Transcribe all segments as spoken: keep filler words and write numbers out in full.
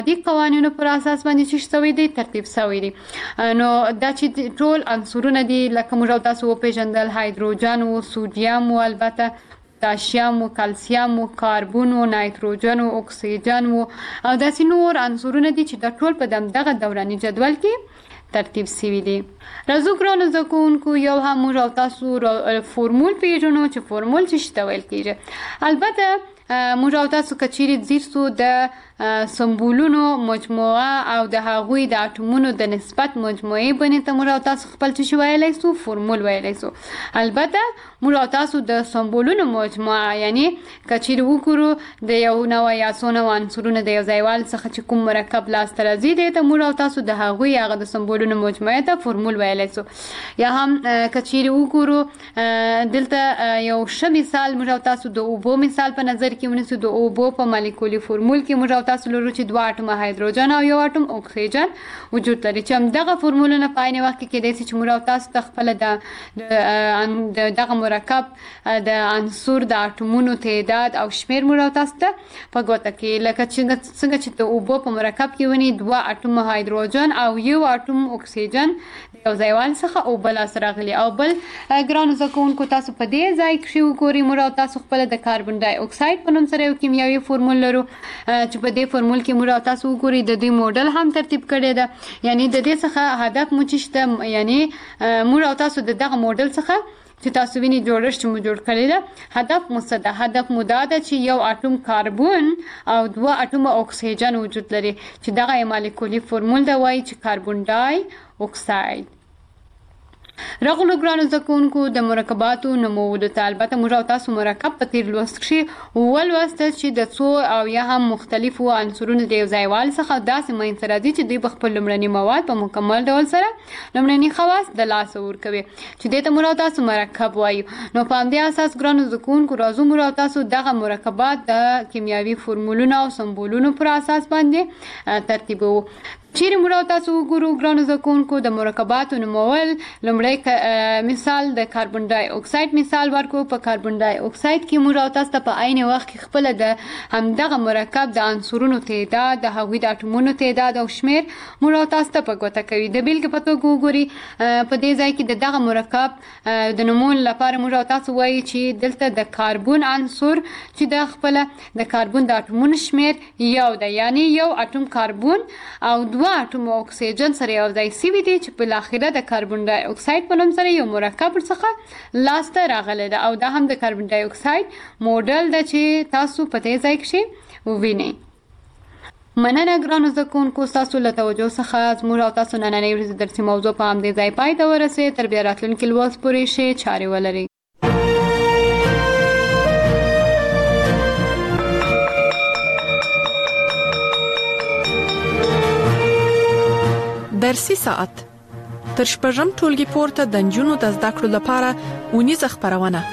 د قوانینو پر اساس باندې چې شوی دی ترتیب شوی دی. نو دا چې ټول عنصرونه دي لکه موږ او تاسو وپېژندل هایدروجن او سوډیم او البته پوتاشیم او کلسیم او کاربن او نایتروجن او اکسیجن او داسې نور عنصرونه دي چې دا ټول په دغه دوراني جدول کې ترتیب شوي دي. راځو ګرانو زده کوونکو یو هم موږ او تاسو فورمول پیژنو چې فورمول څه ته ویل کیږي. البته موږ او تاسو که چیرې ځیر سو د سمبولونو مجموعه او د هغوی د اټومونو د نسبت مجموعې بڼې ته موږ او تاسو خپل څه شی ویلی سو فورمول ویلی سو. البته موږ او تاسو د سمبولونو مجموعه یعنی که چیرې وګورو د یو نوع یا څو نوع عنصرونو د یو ځایوالي څخه چې کوم مرکب لاسته راځي دی ته موږ او تاسو د هغوی هغه د سمبولونو مجموعې ته فورمول ویلی سو. یا هم که چیرې وګورو دلته یو ښه مثال موږ او تاسو د اوبو مثال په نظر کې ونیسو. د اوبو په مالیکولي فورمول کې موږ او تاسو لرو چې دوه اټومه هایدروجن او یو اټوم اکسیجن وجود لري چې همدغه فورمولونه په عین وخت کې کیدای شي چې موږ او تاسو ته خپله د دغه مرکب د عنصر د اټومونو تعداد او شمیر موږ او تاسو ته په ګوته کې لکه څنګه چې د اوبو په مرکب کې ونی دوه اټومه هایدروجن او یو اټوم اکسیجن د یو ځایوالي څخه اوبه لاسته راغلي. او بل ګرانو زده کوونکو تاسو په دې ځای کښې وګورئ موږ او تاسو خپله د کاربن ډای اکساید په نوم سره یو کیمیاوي فورمول لرو چې په دې فورمول کې موږ او تاسو وګورئ د دوی موډل هم ترتیب کړی ده. یعنی د دې څخه هدف مو چې شته یعنی موږ او تاسو د دغه موډل څخه چې تاسو ویني جوړښت مو جوړ کړی ده هدف مو څه ده؟ هدف مو دا ده چې یو اټوم کاربن او دوه اټومه اکسیجن وجود لري چې دغه یې مالیکولي فورمول ده وایي چې کاربن ډای اکساید. راغلو ګرانو زده کوونکو د مرکباتو نومولو ته. البته موږ او تاسو مرکب په تېر لوست کښې ولوستل چې د څو او یا هم مختلفو عنصرونو د یو ځایوالي څخه داسې منځته راځي چې دوی به خپل لومړني مواد په مکمل ډول سره لومړني خواص د لاسه ورکوي چې دې ته موږ او تاسو مرکب وایو. نو په همدې اساس ګرانو زده کوونکو راځو موږ او تاسو دغه مرکبات د کیمیاوي فورمولونو او سمبولونو پر اساس باندې ترتیبوو. چیرې موږ او تاسو وګورو ګرانو زده کوونکو د مرکباتو نومول لومړی مثال د کاربن ډای اکساید مثال ورکړو. په کاربن ډای اکساید کې موږ او تاسو ته په عین وخت کې خپله د همدغه مرکب د عنصرونو تعداد د هغوی د اټومونو تعداد او شمیر موږ او تاسو ته په ګوته کوي. د بیلګې په توګه وګورئ په دې ځای کې د دغه مرکب د نومولو لپاره موږ او تاسو وایي چې دلته د کاربن عنصر چې د خپله د کاربن د اټومونو شمیر یو ده یعنی یو اټوم کاربن او دوه اټوم اکسیجن سره یو ځای شوي دي چې بالاخره د کاربن ډای اکساید په نوم سره یو مرکب ورڅخه لاسته راغلی ده او دا هم د کاربن ډای اکساید موډل ده چې تاسو په دې ځای کښې ووینئ. مننه ګرانو زده کوونکو ستاسو له توجه څخه زموږ او تاسو نننۍ ورځې درسي موضوع په همدې ځای پای ته ورسېد. تر بیا راتلونکي لوست پورې ښې چارې ولرئ. درسي ساعت تر شپږم ټولګي پورته د نجونو د زده کړو لپاره اونیزه خپرونه.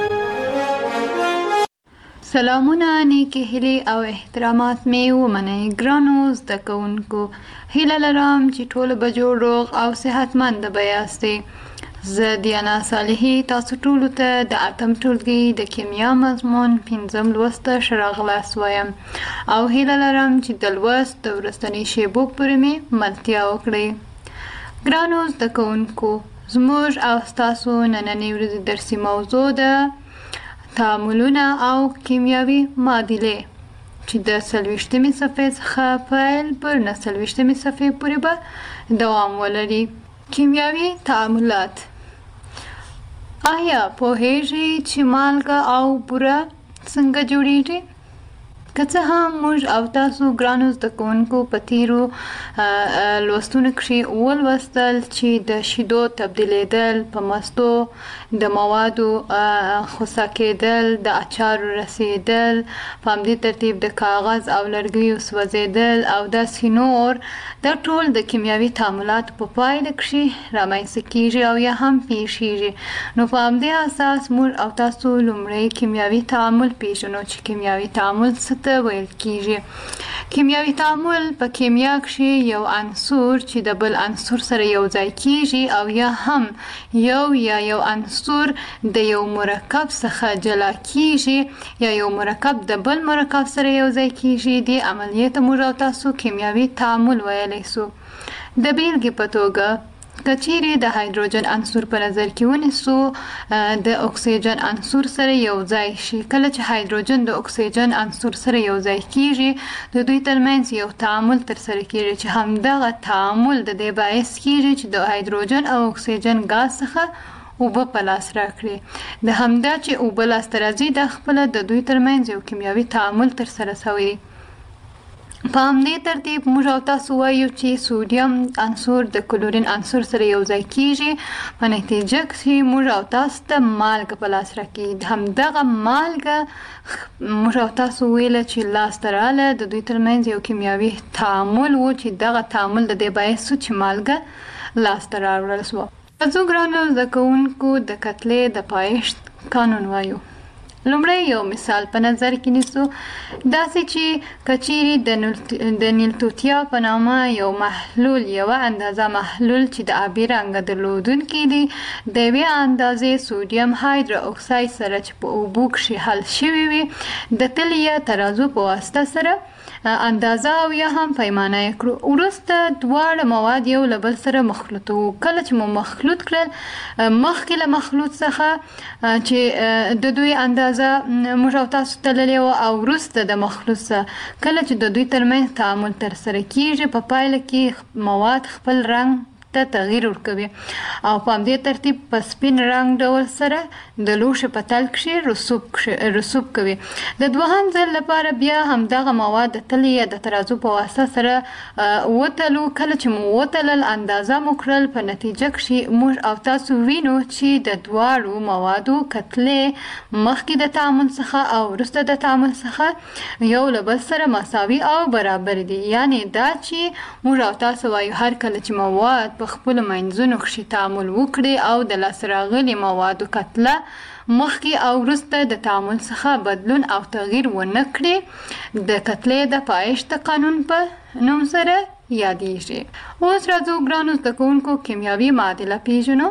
سلامونه، نیکې هیلې او احترامات مې ومنئ ګرانو زده کوونکو. هیله لرم چې ټول به جوړ روغ او صحتمند به یاستئ. زه دیانا صالحي تاسو ټولو ته د اتم ټولګي د کیمیا مضمون پنځم لوست ته ښه راغلاست وایم او هیله لرم چې د لوست د وروستنۍ شیبو پورې مې ملتیا وکړئ. ګرانو زده کوونکو زموږ او ستاسو نننۍ ورځې درسي موضوع ده تعاملونه او کیمیاوي معادلې چې د څلوېښتمې صفحې څخه پیل پر نه څلوېښتمې صفحې پورې به دوام ولري. کیمیاوي تعاملات. آیا پوهیږئ چې مالګه او بوره څنګه جوړیږي؟ که څه هم موږ او تاسو ګرانو زده کوونکو په تیرو لوستونو کښې ولوستل چې د شیدو تبدیلېدل په مستو، د موادو خوسا کېدل، د اچارو رسېدل، په همدې ترتیب د کاغذ او لرګیو سوځېدل او داسې نور، دا ټول د کیمیاوي تعاملاتو په پایله کښې رامنځته کېږي او یا هم پېښېږي. نو په همدې اساس موږ او تاسو لومړی کیمیاوي تعامل پېژنو چې کیمیاوي تعامل څه ته ویل کیږي. کیمیاوي تعامل په کیمیا کې یو عنصر چې د بل عنصر سره یو ځای کیږي او یا هم یو یا یو عنصر د یو مرکب څخه جلا کیږي یا یو مرکب د بل مرکب سره یو ځای کیږي د عملیات موږ او تاسو کیمیاوي تعامل ویلی سو. د بیلګې په توګه کچیرې د هایدروجن عنصر په نظر کې ونیسو د اکسیجن عنصر سره یو ځای شي. کله چې هایدروجن د اکسیجن عنصر سره یو ځای کیږي د دوی ترمنځ یو تعامل ترسره کیږي چې همدغه تعامل د دې باعث کیږي چې د هایدروجن او اکسیجن غاز څخه اوبه په لاس راکړي. د همدا چې اوبه لاسته راځي د خپل د دوی ترمنځ یو کیمیاوي تعامل ترسره شوی. په همدې ترتیب موږ او تاسو وایو چې سودیم عنصر د کلورین عنصر سره یو ځای کیږي په نتیجه کې موږ او تاسو ته مالګه په لاس راکړي. همدغه مالګه موږ او تاسو ویل چې لاسته راغله د دوی ترمنځ یو کیمیاوي تعامل و چې دغه تعامل د دې باعث چې مالګه لاسته راوړل شوه. تاسو ګرانو زده کوونکو د کتلې د پایښت قانون وایو. لومړی یو مثال په نظر کې نیسو، داسې چې کچیرې د نیلتوتیا په نامه یو محلول یوه اندازه محلول چې د آبي رنګ درلودونکی دی د یوې اندازې سودیم هایدرو اکساید سره چې په اوبو کښې حل شوي وي د تلې یا ترازو په واسطه سره اندازه او یا هم پیمانه یې کړو. وروسته دواړه مواد یو له بل سره مخلوطو. کله چې مو مخلوط کړل مخکې له مخلوط څخه چې د دوی اندازه موږ او تاسو تللې وه او وروسته د مخلوط څخه کله چې د دوی ترمنځ تعامل ترسره کیږي په پایله کې مواد خپل رنګ ته تغییر ورکوي او په همدې ترتیب په سپین رنګ ډول سره د لوښي په تل کښې رسوب رسوب کوي. د دوهم ځل لپاره بیا همدغه مواد د تلې یا د ترازو په واسطه سره وتلو. کله چې مو وتلل اندازه مو کړل په نتیجه کښې موږ او تاسو وینو چې د دواړو موادو کتلې مخکې د تعامل څخه او وروسته د تعامل څخه یو له بل سره مساوي او برابر دي. یعنې دا چې موږ او تاسو وایو هر کله چې مواد په خپل منځونو کښې تعامل وکړي او د لاسته راغلي موادو کتله مخکې او وروسته د تعامل څخه بدلون او تغییر ونه کړي د کتلې د پایښت قانون په نوم سره یادیږي. اوس راځو ګرانو زده کوونکو کیمیاوي معادله پیژنو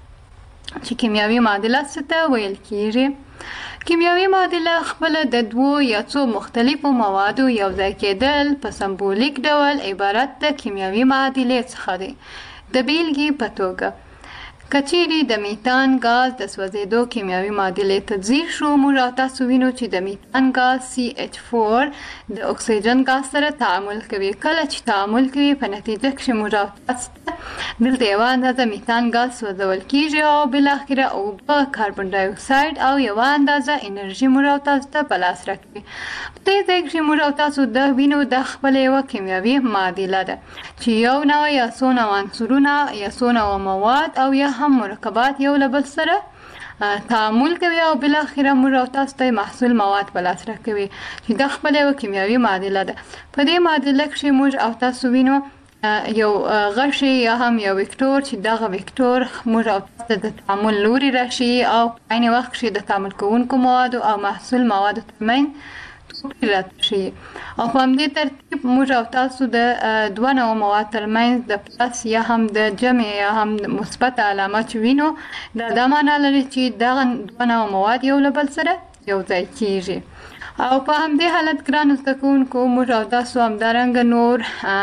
چې کیمیاوي معادله څه ته ویل کیږي. کیمیاوي معادله خپله د دوو یا څو مختلفو موادو یو ځای کېدل په سمبولیک ډول عبارت د کیمیاوي معادلې څخه دی. د بیلګې په توګه کچیرې د میتان غاز د سوځېدو کیمیاوي معادلې ته ځیر شو موږ او تاسو وینو چې د میتان غاز سی ایچ فور د اکسیجن غاز سره تعامل کوي. کله چې تعامل کوي په نتیجه کې موږ او تاسو دلته یوه اندازه میتان غاز سوځول کیږي او بالاخره اوبه کاربن ډای اکساید او یوه اندازه انرژي موږ او تاسو ته په لاس راکوي. په دې ځای کې موږ او تاسو د وینو د خپله یوه کیمیاوي معادله ده چې یو نوع یا څو نوع عنصرونه یا څو نوع مواد او یا هم مرکبات یو له بل سره تعامل کوي او بالاخره موږ او تاسو ته محصول مواد په لاس راکوي چې دا خپله یوه کیمیاوي معادله ده. په دې معادله کښې موږ او تاسو وینو یو غشی یا هم یو وکتور چې دغه وکتور موږ او تاسو د تعامل لوري راشي او په عین وخت کښې د تعامل کوونکو موادو او محصول موادو ترمنځ توپیر راشي او په همدې ترتیب موږ او تاسو د دوه نوع مواد ترمنځ د پلس یا هم د جمع یا هم مثبت علامه چې وینو دا دا معنا لري چې دغه دوه نوع مواد یو له بل سره یو ځای کیږي. او په همدې حالت ګرانو زده کوونکو موږ او تاسو همدارنګه نور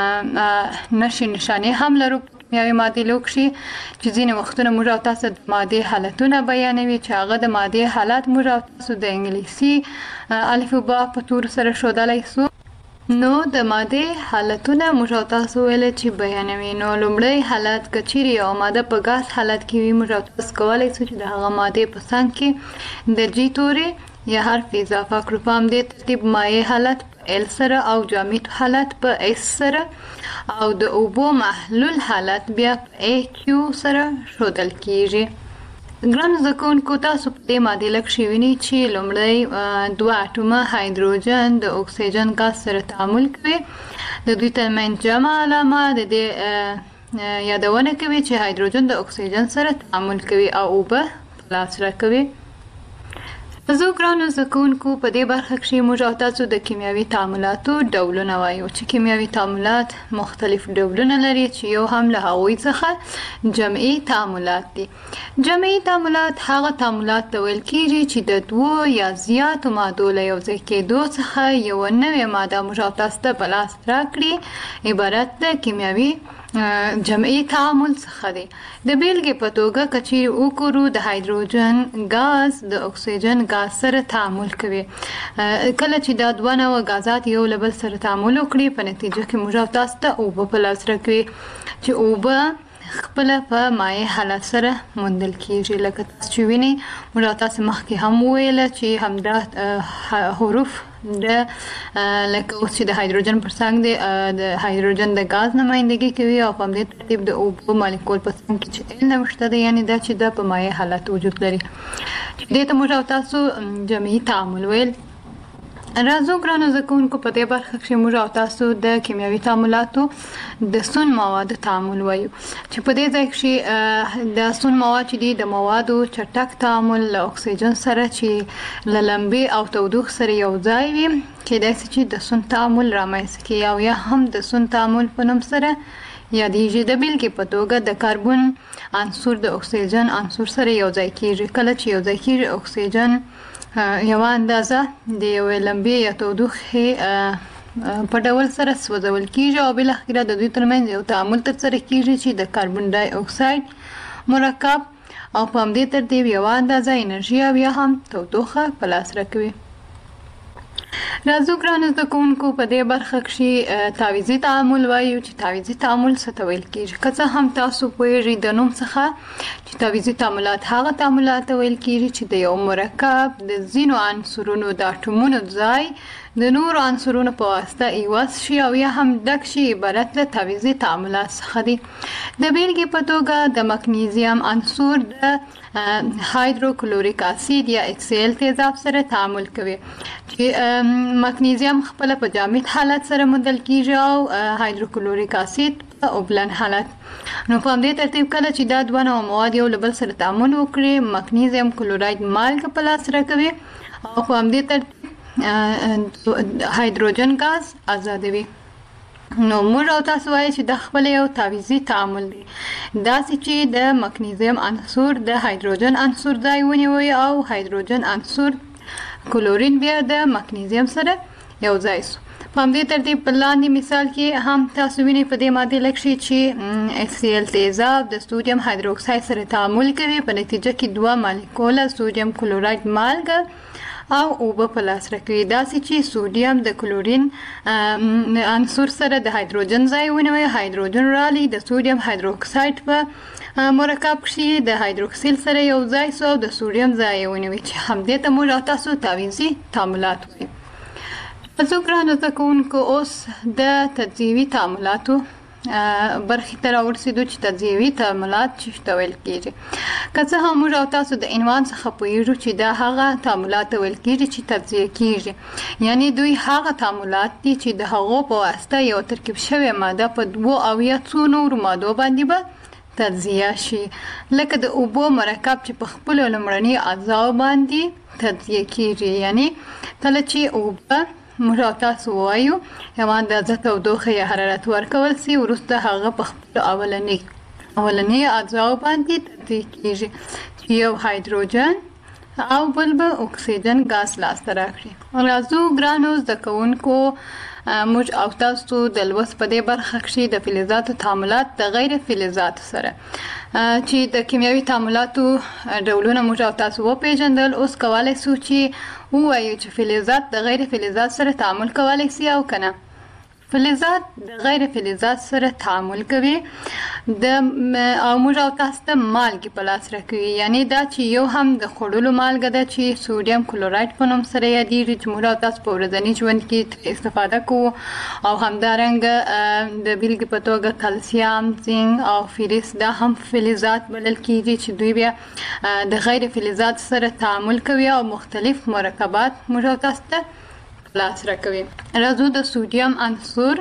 نښې نښانې هم لرو کیمیاوي معادلو کښې چې ځینې وختونه موږ او تاسو د مادې حالتونه بیانوي چې هغه د مادې حالت موږ او تاسو د انګلیسي الفبا په تور سره ښودلی سو. نو د مادې حالتونه موږ او تاسو ویلې چې بیانوي. نو لومړی حالت که چیرې یوه ماده په ګاز حالت کې وي موږ او تاسو کولی سو چې د هغه مادې په څنګ کې د جي تورې یا حرف اضافه کړو. په همدې ترتیب مایع حالت په ایل سره او جامد حالت په ایس سره او د اوبو محلول حالت بیا په ای کیو سره ښودل کیږي. ګرانو زده کوونکو تاسو په دې معادله کښې وینئ چې لومړی دوه اټومه هایدروجن د اکسیجن غاز سره تعامل کوي. د دوی ترمنځ جمع علامه د دې یادونه کوي چې هایدروجن د اکسیجن سره تعامل کوي او اوبه په لاس راکوي. زه ګرانو زده کوونکو په دې برخه کې موږ او تاسو د کیمیاوي تعاملاتو ډولونه وایو چې کیمیاوي تعاملات مختلف ډولونه لري چې یو هم له هغوی څخه جمعي تعاملات دي. جمعي تعاملات هغه تعاملات ته ویل کېږي چې د دوو یا زیاتو مادو له یو ځای کېدو څخه یو نوې ماده موږ او تاسو ته په لاس راکړي عبارت د کیمیاوي جمعي تعامل څخه دی. د بیلګې په توګه که چیرې وګورو د هایدروجن ګاز د اکسیجن ګاز سره تعامل کوي. کله چې دا دوه نوع غازات یو له بل سره تعامل وکړي په نتیجه کې موږ او تاسو ته اوبه په لاس راکوي چې اوبه خپل په مایع حالت سره موندل کیږي. لکه تاسو چې وینئ موږ تاسو مخکې هم ویل چې همدا حروف د لکه اوس چې د هایدروجن پر څنګ دی د هایدروجن د غاز نمائندګي کوي او په همدې ترتیب د اوبو مالیکول په څنګ کې چې ال نوشته دی یعنی دا چې د په مایع حالت وجود لري. دې ته موږ تاسو جمعي تعامل ویل. راځو ګرانو زده کوونکو په دې برخه کې موږ او تاسو د کیمیاوي تعاملاتو د سون موادو تعامل وایو چې په دې ځای کې د سون مواد چې دي د موادو چټک تعامل له اکسیجن سره چې له لمبې او تودوخې سره یو ځای وي کېدای شي چې د سون تعامل رامنځته کړي او یا هم د سون تعامل په نوم سره یادېږي. د بیلګې په توګه د کاربن عنصر د اکسیجن عنصر سره یو ځای کېږي. کله چې یو ځای کېږي اکسیجن یو اندازه د یو لمبې یا تودوخې په ډول سره سوځول کیږي او بل اخیره د دوی ترمنځ یو تعامل ترسره کیږي چې د کاربن ډای اکساید مرکب او په همدې ترتیب یو اندازه انرژي او یا هم تودوخه په لاس راکوي. راځو ګرانو زده کوونکو په دې برخه کې تعویضي تعامل وایو چې تعویضي تعامل څه ته ویل کیږي. که څه هم تاسو پوهیږئ د نوم څخه چې تعویضي تعاملات هغه تعاملات ته ویل کیږي چې د یو مرکب د ځینو عنصرونو د اټومونو ځای د نورو عنصرونو په واسطه ایواز شي او یا هم ډک شي عبارت له تعویضي تعاملات څخه دي. د بیلګې په توګه د مګنیزیم عنصر د هایدروکلوریک اسید یا ایچ سی ال تیزاب سره تعامل کوي چې مګنیزیم خپل په جامد حالت سره موندل کیږي او هایدروکلوریک اسید په اوبلن حالت. نو په همدې ترتیب کله چې دا دوه نوع مواد یو له بل سره تعامل وکړي مګنیزیم کلوراید مالګه په لاس راکوي او په همدې ترتیب هایدروجن ګاز آزادوي. نو موږ او تاسو وایي چې د خپل یو تعویضي تعامل دی داسې چې د مګنیزیم عنصر د هایدروجن عنصر ځای ونیوي او هایدروجن عنصر کلورین بیا د مګنیزیم سره یو ځای شو. په همدې ترتیب په لاندې مثال کې هم تاسو وینئ په دې ماده لکه چې ایچ سی ال تیزاب د سودیم هایدروکساید سره تعامل کوي په نتیجه کې دوه مالیکوله سودیم کلوراید مالګه او اوبه په لاس راکوي. داسې چې سودیم د کلورین عنصر سره د هایدروجن ځای ونیوي هایدروجن رالی د سودیم هایدروکساید په مرکب کې د هایدروکسیل سره یو ځای شو او د سودیم ځای ونیوي چې همدې ته موږ تاسو تعویضي تعاملات وایو. زه ګرانو زده کوونکو اوس د تجزیوي تعاملاتو برخې ته راورسېدو چې تجزیوي تعاملات چې ته ویل کېږي. که څه هم موږ او تاسو د عنوان څخه پوهېږو چې دا هغه تعاملات ویل کېږي چې تجزیه کېږي یعنی دوی هغه تعاملات دي چې د هغو په واسطه یو ترکیب شوې ماده په دوو او یا څو نورو مادو باندې به تجزیه شي. لکه د اوبو مرکب چې په خپلو لومړني اجزاو باندې تجزیه کېږي یعنی کله چې اوبه موږ او تاسو وایو یو اندازه تودوخه یا حرارت ورکول سي وروسته هغه په خپل اولنی اولنی اجزاو باندې تجزیه کیږي چې یو هایدروجن او بل به اکسیجن ګاز لاسته راکړي. راځو ګرانو زده کوونکو موږ او تاسو د لوست په دې برخه کې د فلزاتو تعاملات د غیر فلزاتو سره چې د کیمیاوي تعاملاتو ډولونه موږ او تاسو وپېژندل. اوس کولای شو چې ووایو چې فلزات د غیر فلزات سره تعامل کولای شي او کنه. فلزات د غیر فلزات سره تعامل کوي د او موږ او تاسو ته مالګې په لاس راکوي یعنی دا چې یو هم د خوړلو مالګه ده چې سودیم کلوراید په نوم سره یادېږي چې موږ او تاسو په ورځني ژوند کې استفاده کوو او همدارنګه د بیلګې په توګه کلسیم زینک او فلز دا هم فلزات بلل کېږي چې دوی بیا د غیر فلزات سره تعامل کوي او مختلف مرکبات موږ او تاسو ته لاس راکوي. راځو د سودیم عنصر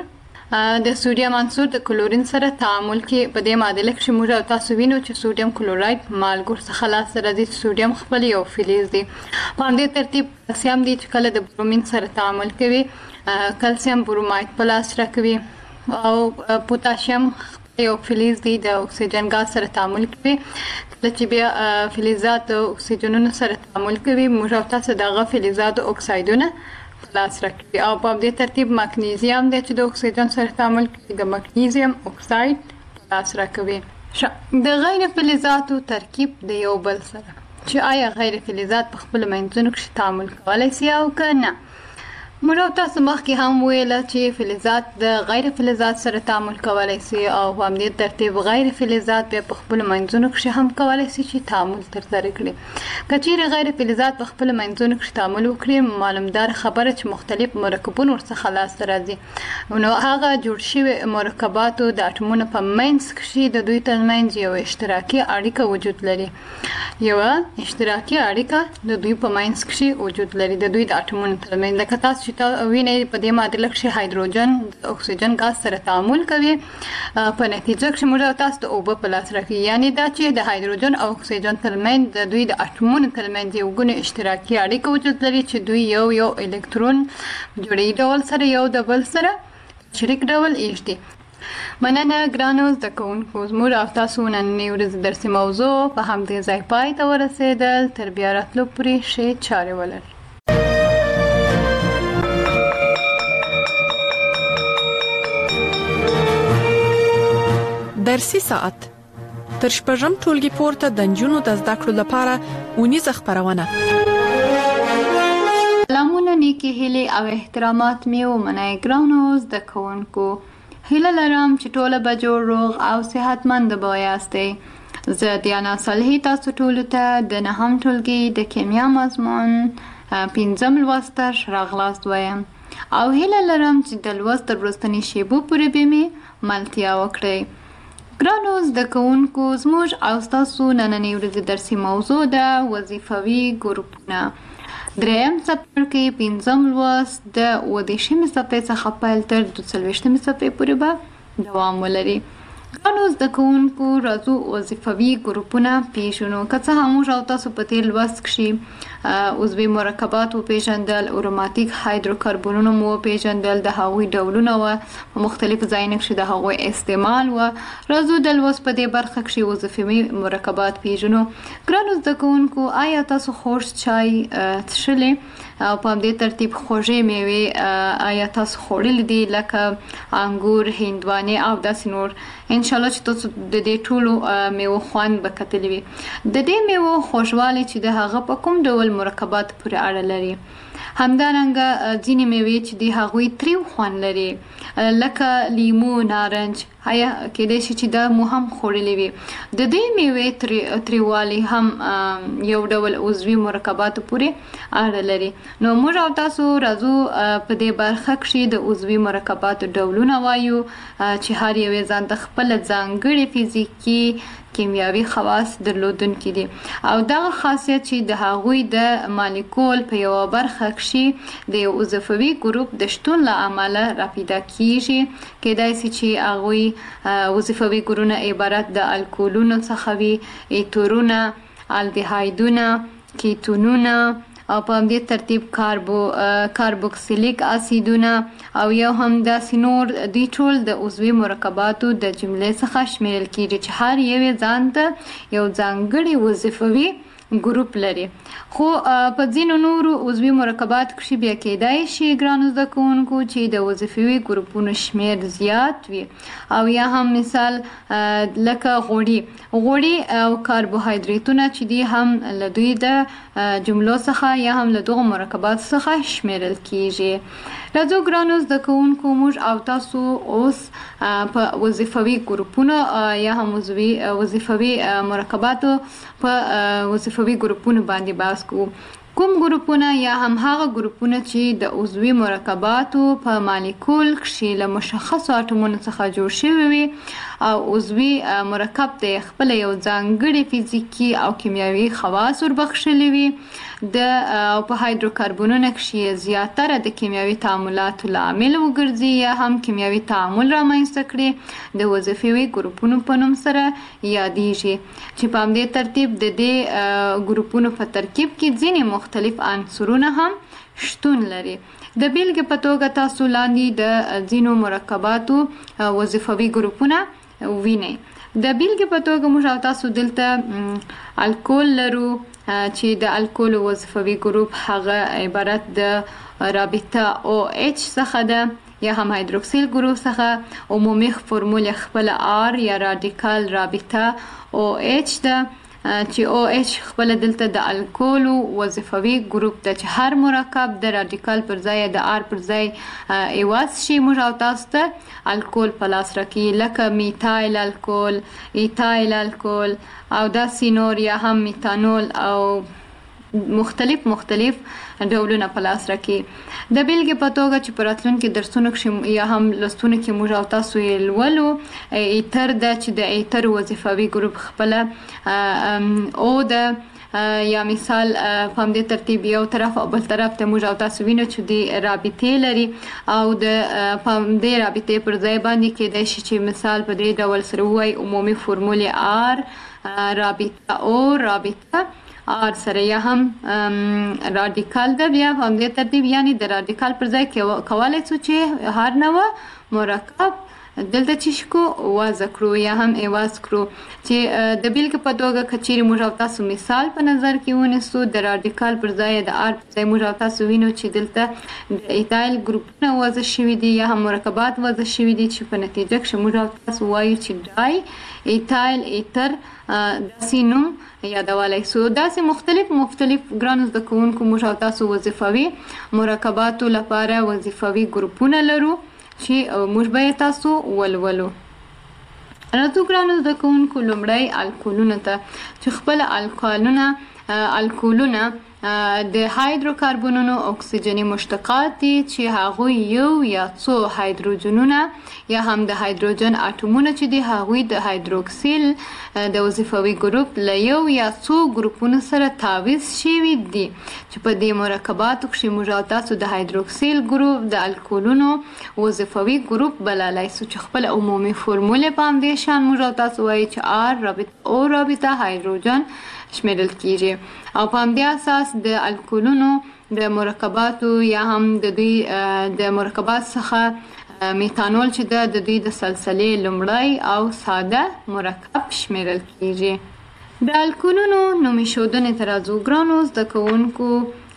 د سوډیم عنصر د کلورین سره تعامل کې په دې معادله کې موږ او تاسو وینو چې سوډیم کلوراید مالګور څخه لاس راځي. سوډیم خپل یو فلز دی. په همدې ترتیب کلسیم دی چې کله د برومین سره تعامل کوي کلسیم بروماید په لاس راکوي او پوتاشیم یو فلز دی د اکسیجن غاز سره تعامل کوي. کله چې بیا فلزات او اکسیجنونو سره تعامل کوي موږ او تاسو دغه فلزات او اکسایدونه لاس راکوي او په دې ترتیب مګنیزیم د چې د اکسیجن سره تعامل کوي د مګنیزیم اکساید لاس راکوي. د غیر فلزاتو ترکیب د یو بل سره چې آیا غیر فلزات په خپل منځونو کې تعامل کولای شي او کنه. موږ تاسو مخکې هم ویل چې فلزات د غیر فلزات سره تعامل کولای شي او په همدې ترتیب غیر فلزات په خپل منځونو کې هم کولای شي چې تعامل ترسره کړي. کچېره غیر فلزات په خپل منځونو کې تعامل وکړي معلومدار خبره چې مختلف مرکبونه ورڅخه لاس راځي نو هغه جوړ شوی مرکباتو د اټومونو په منځ کې د دوی ترمنځ یو اشتراکي اړیکه وجود لري. یو اشتراکي اړیکه د دوی په منځ کې وجود لري د دوی د اټومونو ترمنځ. لکه تاسو چې ویني په دې معادله کې هایدروجن د اکسیجن غاز سره تعامل کوي په نتیجه کې موږ تاسو د اوبه په لاس راکړي یعنی دا چې د هایدروجن او اکسیجن ترمنځ د دوی د اټومونو ترمنځ یو ګونه اشتراکي اړیکه وجود لري چې دوی یو یو الکترون جوړي ډول سره یو د بل سره شریک ډول ایږدي. مننه ګرانو زده کوونکو زموږ او تاسو نننۍ ورځې درسي موضوع په همدې ځای پای ته ورسېدل. تر بیا راتلو پورې ښې چارې ولرئ. درسي ساعت تر شپږم ټولګي پورته د نجونو د زده کړو لپاره ونیزه خبرونه. سلامونه نیکی هیلې او احترامات مې ومنئ ګرانو زده کوونکو. هیله لرم چې ټوله به جوړ روغ او صحتمند به یاستئ. زه دیانا صالحي تاسو ټولو ته د نهم ټولګي د کیمیا مضمون پنځم لوست راغلاست وایم او هیله لرم چې د لوست تر وروستنۍ شیبو پورې به مې ملتیا وکړئ. ګرانو زده کوونکو زموږ او ستاسو نننۍ ورځې درسي موضوع ده وظیفوي ګروپونه. دریم څپرکی پنځم لوست د اووه دېرشمې صفحې څخه پیل تر دوه څلوېښتمې صفحې پورې به دوام ولري. ګرانو زده کوونکو راځو وظیفوي ګروپونه پیژنو. که څه هم موږ او تاسو په تېر لوست کښې عضوي مرکبات وپېژندل اروماتیک هایدروکربنونه مو وپېژندل د هغوی ډولونه وه په مختلفو ځایونو کښې د هغوی استعمال وه. راځو د لوست په دې برخه کښې وظیفوي مرکبات پیژنو. ګرانو زده کوونکو آیا تاسو خوږ چای څښلی او په همدې ترتیب خوږې میوې آیا تاسو خوړلي دي لکه انګور هندوانې او داسې نور. انشاءالله چې تاسو د دې ټولو میوو خوند به کتلی وي. د دې میوو خوږوالی چې د هغه په کوم ډول مرکبات پورې اړه لري. همدارنګه ځینې میوې چې دي هغوی تریو خوند لري لکه لیمو نارنج آیا کېدای شي چې دا مو هم خوړلي وي. د دې میوې تری تریوالي هم یو ډول عضوي مرکباتو پورې اړه لري. نو موږ او تاسو راځو په دې برخه کښې د عضوي مرکباتو ډولونه وایو چې هر یوې ځان ته خپله ځانګړې فزیکي کیمیاوي خواص درلودونکي دي او دغه خاصیت چې د هغوی د مالیکول په یوه برخه کښې د یو وظیفوي ګروپ د شتون له امله راپیدا کیږي. کېدای شي چې هغوی وظیفوي ګروپونه عبارت د الکولونو څخه وي ایترونه الدهایدونه کیتونونه او په همدې ترتیب کاربو کاربوکسیلیک اسیدونه او یو هم داسې نور. دوی ټول د عضوي مرکباتو د جملې څخه شمیرل کیږي چې هر یو ځان ته یو ځانګړی وظیفوي ګروپ لري. خو په ځینو نورو عضوي مرکبات کښې بیا کېدای شي ګرانو زده کوونکو چې د وظیفوي ګروپونو شمیر زیات وي او یا هم مثال لکه غوړي غوړي او کاربوهایدریتونه چې دي هم له دوی د جملو څخه یا هم له دغو مرکبات څخه شمیرل کیږي. راځو ګرانو زده کوونکو موږ او تاسو اوس په وظیفوي ګروپونو یا هم وظیفوي مرکباتو په وظیفوي ګروپونو باندې بحث کوو. کوم ګروپونه یا هم هغه ګروپونه چې د عضوي مرکباتو په مالیکول کښې له مشخصو اټومونو څخه جوړ شوي وي او عضوي مرکب ته خپله یو ځانګړي فزیکي او کیمیاوي خواص وربخښلي وي د او په هایدروکاربنونو کښې زیاتره د کیمیاوي تعاملاتو لامل وګرځي یا هم کیمیاوي تعامل رامنځته کړي د وظیفوي ګروپونو په نوم سره یادیږي چې په همدې ترتیب د دې ګروپونو په ترکیب کې ځینې مختلف عنصرونه هم شتون لري. د بیلګې په توګه تاسو لاندې د ځینو مرکباتو وظیفوي ګروپونه وینئ. د بیلګې په توګه موږ او تاسو دلته الکول لرو چې د الکول وظیفوي ګروپ هغه عبارت د رابطه او اچ څخه ده یا هم هایدروکسیل ګروپ څخه. عمومي فرمول خپل آر یا رادیکال رابطه او اچ ده چې او اچ خپل دلته د الکولو وظیفوي ګروپ ده چې هر مرکب د رادیکال پر ځای د آر پر ځای ایواز شي موږ او تاسو ته الکول په لاس راکړي لکه میتایل الکول، ایتایل الکول او داسې نور یا هم میتانول او مختلف مختلف ډولونه په لاس راکړي. د بیلګې په توګه چې په راتلونکي درسونو کښې یا هم لوستونو کې موږ او تاسو یې لولو ایتر ده چې د ایتر وظیفوي ګروپ خپله او ده یا مثال په همدې ترتیب یو طرف او بل طرف ته موږ او تاسو وینو چې د رابطې لري او د په همدې رابطې پر ځای باندې کېدای شي چې مثال په دې ډول سره ووایي عمومي فرمول آر رابطه او رابطه آر سره یا هم رادیکال ده. بیا په همدې ترتیب یعنی د رادیکال پر ځای کولی شو چې هر نوع مرکب دلته چې شکو وضع کړو یا هم ایواز کړو چې د بیلګې په توګه که چیرې موږ او تاسو مثال په نظر کې ونیسو د رادیکال پر ځای د آر پر ځای موږ او تاسو وینو چې دلته د ایتایل ګروپونه وضع شوي دي یا هم مرکبات وضع شوي دي چې په نتیجه کښې موږ او تاسو وایو چې ډای ایتایل ایتر داسې نوم یادولی سو. داسې مختلف مختلف ګرانو زده کوونکو موږ او تاسو وظیفوي مرکباتو لپاره وظیفوي ګروپونه لرو چې موږ به تاسو ولولو. راځو ګرانو زده کوونکو لومړی الکولونو ته چې خپل الکالونه الکولونه د هایدروکاربنونو اکسیجني مشتقات دي چې هغوی یو یا څو هایدروجنونه یا هم د هایدروجن اټومونه چې دي هغوی د هایدروکسیل د وظیفوي ګروپ له یو یا څو ګروپونو سره تعویض شوي دي چې په دې مرکباتو کښې موږ او تاسو د هایدروکسیل ګروپ د الکولونو وظیفوي ګروپ بللی سو چې خپل عمومي فرمول په همدې شان موږ او تاسو وایي چې آر رابطه او رابطه هایدروجن شمیرل کیږي او په همدې اساس د الکولونو د مرکباتو یا هم د دوی د مرکبات څخه میتانول چې ده د دوی د سلسلې لومړی او ساده مرکب شمیرل کیږي. د الکولونو نومي ښودنې ته راځو ګرانو زده کوونکو.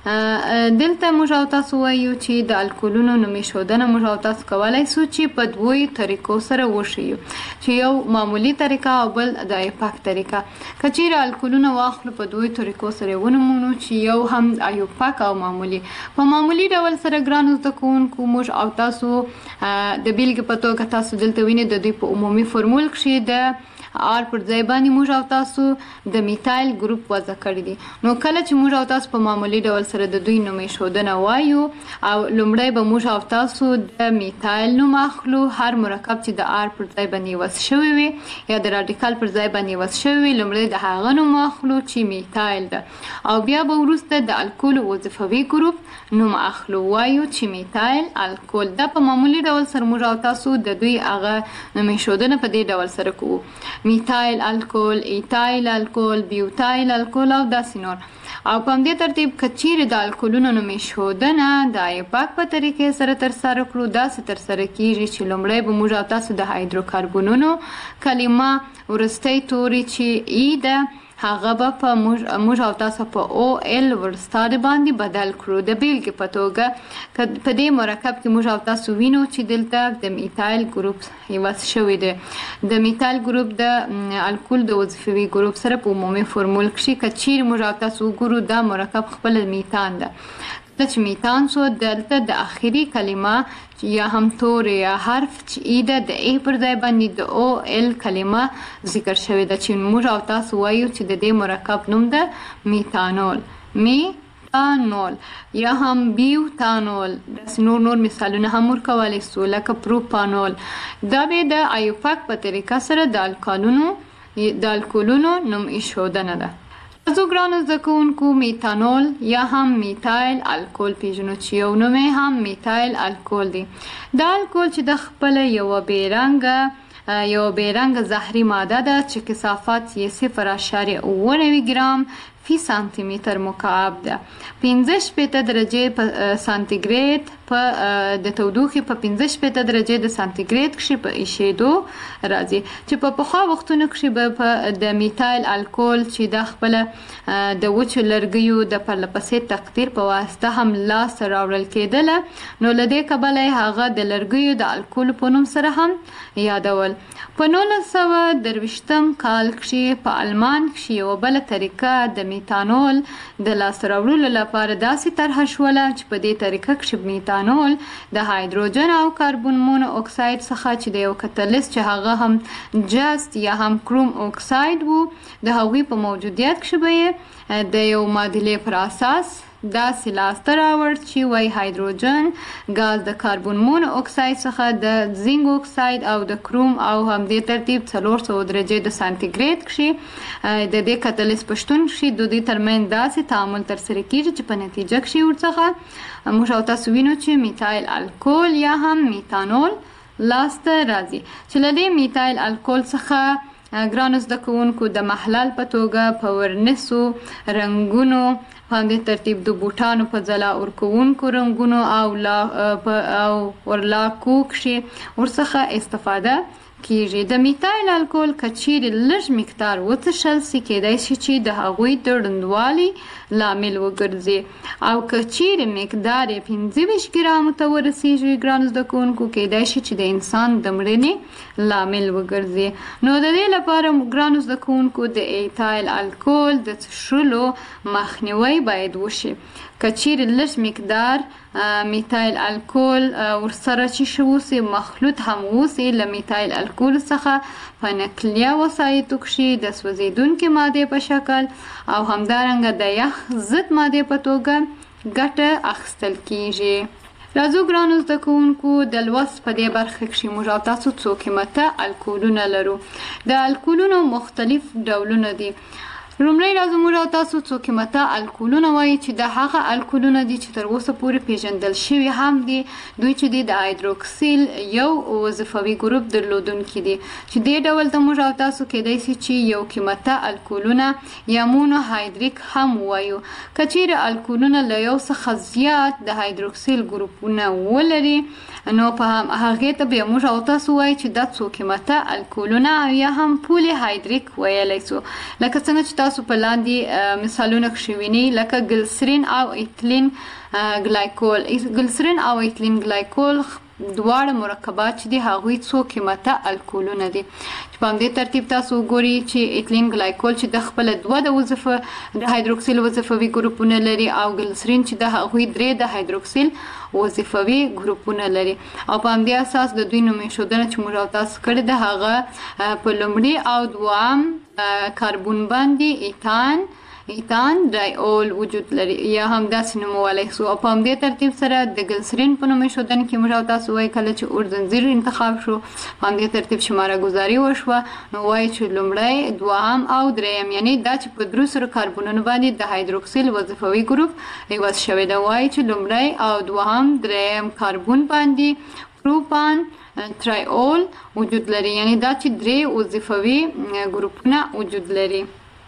دلته موږ او تاسو وایو چې د الکولونو نومي ښودنه موږ او تاسو کولی سو چې په دوو طریقو سره وښیو چې یو معمولي طریقه او بل د ایپاک طریقه. که چیرې الکولونه واخلو په دوو طریقو سره ونومونو چې یو هم ایپاک او معمولي. په معمولي ډول سره ګرانو زده کوونکو موږ او تاسو د بیلګې په توګه تاسو دلته وینئ د دوی په عمومي فرمول کښې د آر پر ځای باندې موږ او تاسو د میتایل ګروپ وضع کړی دي. نو کله چې موږ او تاسو په معمولي ډول سره د دوی نومي ښودنه وایو او لومړی به موږ او تاسو د میتایل نوم اخلو. هر مرکب چې د آر پر ځای باندې ایواز شوی وي یا د رادیکال پر ځای باندې ایواز شوی وي لومړی د هغه نوم اخلو چې میتایل ده او بیا به وروسته د الکول وظیفوي ګروپ نوم اخلو وایو چې میتایل الکول. دا په معمولي ډول سره موږ او تاسو د دوی هغه نومي ښودنه په دې ډول سره کوو. میتایل الکول، ایتایل الکول، بیوتایل الکول او داسې نور. او په همدې ترتیب که چیرې د الکولونو نومي ښودنه د ایپاک په طریقې سره ترسره کړو داسې ترسره کیږي چې لومړی به موږ او تاسو د هایدروکاربنونو کلمه وروستی توري چې ای ده هغه به په موږ او تاسو په او ال ورستاره باندې بدل کړو. د بیلګې په توګه په دې مرکب کې موږ او تاسو وینو چې دلته د میتایل ګروپ ایواز شوی دی. د میتایل ګروپ د الکول د وظیفوي ګروپ سره په عمومي فرمول کښې که چیرې موږ او تاسو وګورو دا مرکب خپله میتان ده. کله چې میتان سو دلته د اخري کلمه یا هم تور یا حرف چې ای ده د ای پر ځای باندې د او ال کلمه ذکر شوې ده چې موږ او تاسو وایو چې د دې مرکب نوم ده میتانول. می ایتانول یا هم بیوتانول، داسې نور نور مثالونه هم ورکولی سو لکه پروپانول. دا به د ایوپاک په طریقه سره د الکالونو د الکولونو نوم ایښودنه ده. تاسو ګرانو زده کوونکو میتانول یا هم میتایل الکول پیژنو چې یو نوم یې هم میتایل الکول دی. دا الکول چې د خپله یوه بېرنګه یو بېرنګه زهري ماده ده چې کثافت یې صفر اعشاریه اوه نوي ګرام فی سانتی متر مکعب ده. پنځه شپېته درجې په سانتیګریډ په د تودوخې په پنځه شپېته درجې د سانتیګریډ کښې په ایښېدو راځي چې په پخوا وختونو کښې به په د میتایل الکول چې دا خپله د وچو لرګیو د پرلهپسې تقطیر په واسطه هم لاسته راوړل کېدله، نو له دې کبله یې هغه د لرګیو د الکولو په نوم سره هم یادول. په نولس سوه درویشتم کال کښې په المان کښې یوه بله طریقه د میتانول د لاسته راوړلو لپاره داسې طرحه شوله چې په دې طریقه کښې میتانول د هایدروجن او کاربن مونو اکساید څخه چې د یو کتلیست چې هغه هم جست یا هم کروم اکساید وو، د هغوی په موجودیت کښې به یې د یو معادلې پر اساس داسې لاسته راوړ چې وایي هایدروجن ګاز د کاربن مونو اکساید څخه د زینک اکساید او د کروم او همدې ترتیب څلور سوه درجې د سانتیګریډ کښې د دې کتلیست په شتون کښې د دوی ترمنځ داسې تعامل ترسره کېږي چې په نتیجه کښې ورڅخه موږ او تاسو وینو چې میتایل الکول یا هم میتانول لاسته راځي. چې له دې میتایل الکول څخه ګرانو زده کوونکو د محلل په توګه په ورنسو رنګونو په همدې ترتیب د بوټانو په ځلا ورکوونکو رنګونو او لا او ورلاکو کښې ورڅخه استفاده کیږي. د میتایل الکول که چیرې لږ مقدار وڅښل سي کیدای شي چې د هغوی د ړندوالي لامل وګرځي، او که چیرې مقدار یې پنځه ویشت ګرامو ته ورسیږي ګرانو زده کوونکو کیدای شي چې د انسان د مړینې لامل وګرځي. نو د دې لپاره ګرانو زده کوونکو د ایتایل الکول د څښلو مخنیوی باید وشي. که چیرې لږ مقدار میتایل الکول ورسره چې شوسي مخلوط هم وسي له میتایل الکول څخه په نقلیه وسایطو کښې د سوځېدونکې مادې په شکل او همدارنګه د یخ ضد مادې په توګه ګټه اخیستل کیږي. راځو ګرانو زده کوونکو د لوست په دې برخه کښې موږ او تاسو څو قیمته الکولونه لرو. د الکولونو مختلف ډولونه دي. لومړی راځو موږ او تاسو څو قیمته الکولونه وایي چې د هغه الکولونه دي چې تر اوسه پورې پیژندل شوي هم دي. دوی چې دي د هایدروکسیل یو وظیفوي ګروپ درلودونکي دي چې دې ډول ته موږ او تاسو کیدای شي چې یو قیمته الکولونه یا مونو هایدریک هم وایو. که چیرې الکولونه له یو څخه زیات د هایدروکسیل ګروپونه ولري نو په هغې ته بیا موږ او تاسو وایي چې دا څو قیمته الکولونه یا هم پولي هایدریک ویلی سو. لکه څنګه چې تاسو په لاندې مثالونه کښې وینئ لکه ګلسرین او ایتلین ګلایکول. ګلسرین او ایتلین ګلایکول دواړه مرکبات چې دي هغوی څو قیمته الکولونه دي چې په همدې ترتیب تاسو وګورئ چې ایتلین ګلایکول چې د خپله دوه د وظیفه د هایدروکسیل وظیفوي ګروپونه لري او ګلسرین چې د هغوی درې د هایدروکسیل وظیفوي ګروپونه لري، او په همدې اساس د دوی نوم ایښودنه چې موږ او تاسو کړې ده هغه په لومړي او دوام کاربون باندې ایتان ایتان ډای اول وجود لري یا هم داسې نومولی سو. او په همدې ترتیب سره د ګلسرین په نوم ایښودنه کې موږ او تاسو وایي کله چې اورزنځیر انتخاب شو په همدې ترتیب شماره ګذاري وشوه نو وایي چې لومړی دوهم او دریم یعنی دا چې په درو سرو کاربونونو باندې د هایدروکسیل وظیفوي ګروپ عوض شوی ده. وایي چې لومړی او دوهم دریم کاربون باندې پروپان ترایول وجود لري یعنی دا چې درې وظیفوي ګروپونه وجود لري.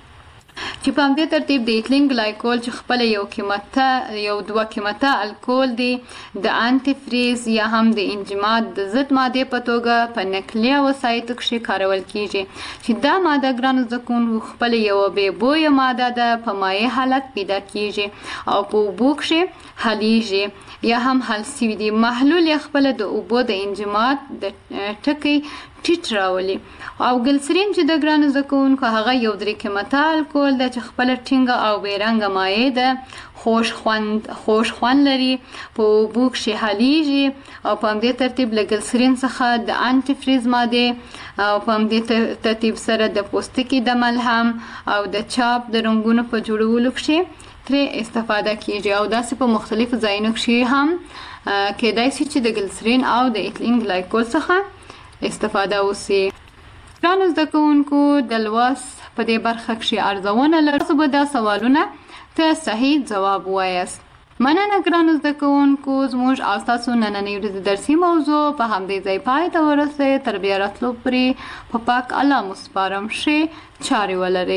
چې په همدې ترتیب د ایتلین ګلایکول چې خپله یو قیمته یو دوه قیمته الکول دی د انټي فریز یا هم د انجماد د ضد مادې په توګه په نقلیه وسایطو کښې کارول کیږي چې دا ماده ګرانو زده کوونکو خپله یوه بې بویه ماده ده په مایع حالت پیدا کیږي او په اوبو کښې حلیږي یا هم حل سوي دي. محلول یې خپله د اوبو د انجماد د ټکي ټیټ راولي. او ګلسرین چې د ګرانو زده کوونکو هغه یو درې قیمته الکول ده چې خپله ټینګه او بېرنګه مایع ده، خوش خوند خوش خوند لري، په اوبو کښې حلیږي او په همدې ترتیب له ګلسرین څخه د انټي فریز مادې او په همدې ترتیب سره د پوستکي د ملهم او د چاپ د رنګونو په جوړولو کښې ترې استفاده کیږي او داسې په مختلفو ځایونو کې هم کېدای شي چې د ګلیسرین او د ایتیلین ګلایکول څخه استفاده وشي. ګرانو زده کوونکو د لوست په دې برخه کې ارزونه لرو. تاسو به دا سوالونه ته صحیح جواب وایاست. مننه ګرانو زده کوونکو، زموږ او ستاسو نننۍ ورځې درسي موضوع په همدې ځای پای ته ورسېد. تر بیا راتلو پورې په پاک الله مو سپارم، ښې چارې ولرئ.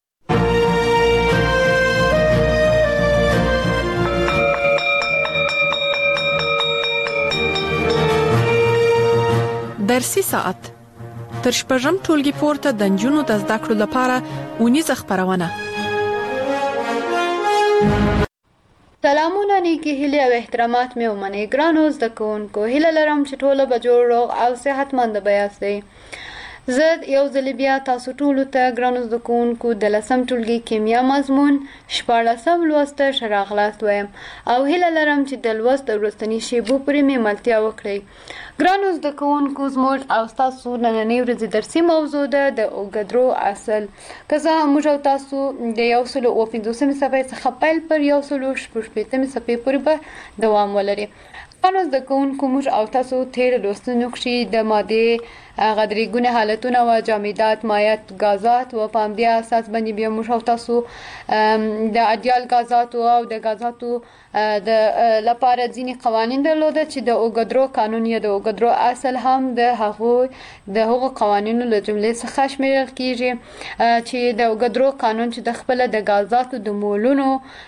درسي ساعت تر شپږم ټولګي پورته د نجونو د زده کړو لپاره اونیزه خپرونه. سلامونه، نیکی هیلې او احترامات مې ومنئ. ګرانو زده کوونکو، هیله لرم چې ټوله به جوړ، روغ او صحتمند به یاستئ. زه یو ځل بیا تاسو ټولو ته ګرانو زده کوونکو د لسم ټولګي کیمیا مضمون شپاړسم لوست ته ښه راغلاست وایم او هیله لرم چې د لوست د وروستني شیبو پورې مې ملتیا وکړئ. ګرانو زده کوونکو، زموږ او ستاسو نننۍ ورځې درسي موضوع ده د اوږدرو اصل. که زه موږ او تاسو د یو سلو اوه پنځوسمې صفحې څخه پیل پر یو سلو شپږ شپېتمې صفحې پورې به دوام ولري. ګرانو زده کوونکو، موږ او تاسو تېر لوستونو کې د مادې هغه درې ګونې حالتونه وه، جامدات، مایعات، غازات و. په همدې اساس باندې بیا موږ او تاسو د ایډیال غازاتو او د غازاتو د لپاره ځینې قوانین درلوده چې د اوږدرو قانون یا د اوږدرو اصل هم د هغو د هغو قوانینو له جملې څخه شمیرل کیږي چې د اوږدرو قانون چې د خپله د غازاتو د مولونو